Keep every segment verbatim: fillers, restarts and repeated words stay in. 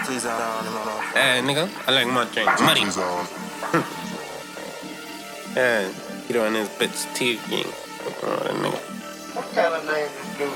Hey, nigga, I like my drink muddy. Yeah, he doing this bitch T again. Oh, that nigga. What kind of name is dude?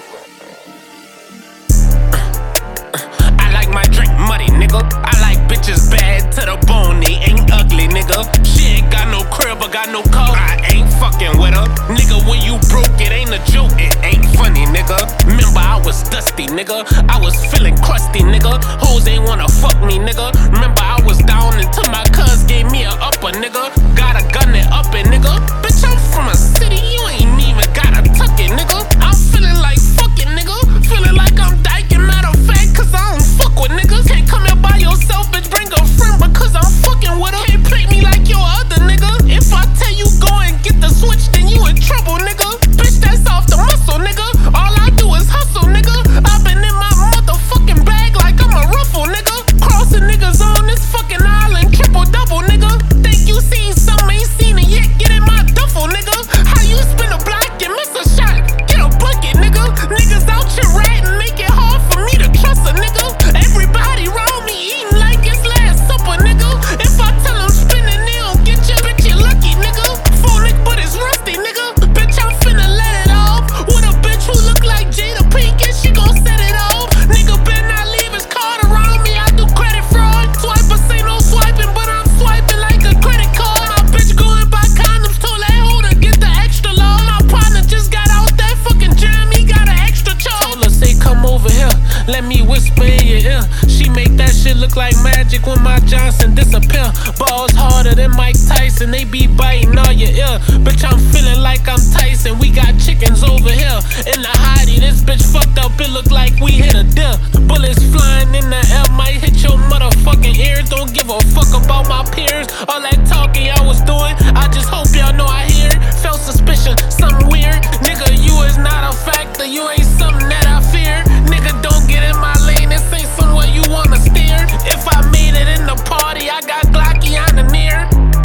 I like my drink muddy, nigga. I like bitches bad to the bone, they ain't ugly, nigga. She ain't got no crib, but got no car. I ain't fucking with her. Nigga, when you broke, it ain't a joke, it ain't funny, nigga. Remember, I was dusty, nigga. I was feeling crusty, nigga. Hoes ain't wanna fuck me, nigga. Remember, I was down until my cuz gave me a upper, nigga. Got a gun and up it, nigga. Bitch, I'm from a city, you ain't even gotta tuck it, nigga. I'm feeling like fucking, nigga. Feeling like I'm dyking, matter of fact, cause I don't fuck with niggas. Can't come here by yourself, bitch, bring a friend because I'm fucking with her. Can't play me like your other nigga. If I tell you go and get the switch, then you in trouble, nigga. Bitch, that's off the muscle, nigga. All I do is hustle, nigga. I've been in my motherfucking bag like I'm a ruffle, nigga. Crossing niggas on this fucking island, triple double, nigga. Think you seen something, ain't seen it yet. Get in my duffel, nigga. How you spin a block and miss a shot? Get a bucket, nigga. Niggas out here ratting, make it hard for me to trust a nigga. Everybody around me eating like it's last supper, nigga. If I tell them spinning, they don't get your bitch, you lucky, nigga. Phonic, but it's rusty, nigga. Bitch, I'm finna let it off. With a bitch who look like Jada Pinkett, she gon' set it off. Nigga better not leave his card around me, I do credit fraud. Swipers ain't no swiping, but I'm swiping like a credit card. My bitch going buy condoms, told that hoe to get the extra long. My partner just got out that fucking jam, he got an extra charge. Told her, say come over here, let me whisper in your ear. She make that shit look like magic when my Johnson disappear. Balls harder than Mike Tyson, they be biting all your ear. Bitch, I'm feeling like I'm Tyson, we got chickens over here. In the hottie, this bitch fucked up, it look like we hit a deal. Bullets flying in the air, might hit your motherfucking ears. Don't give a fuck about my peers. All that talking y'all was doing, I just hope y'all know I hear it. Felt suspicion, something weird. Nigga, you is not a factor, you ain't something that I fear. Nigga, don't get in my lane, this ain't somewhere you wanna steer. If I made it in the party, I got Glocky on the near.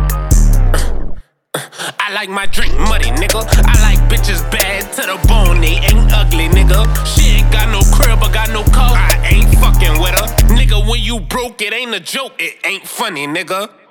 I like my drink muddy, nigga. I like bitches bad to the bone, they ain't ugly, nigga. She ain't got no crib, but got no car. I ain't fucking with her. Nigga, when you broke, it ain't a joke, it ain't funny, nigga.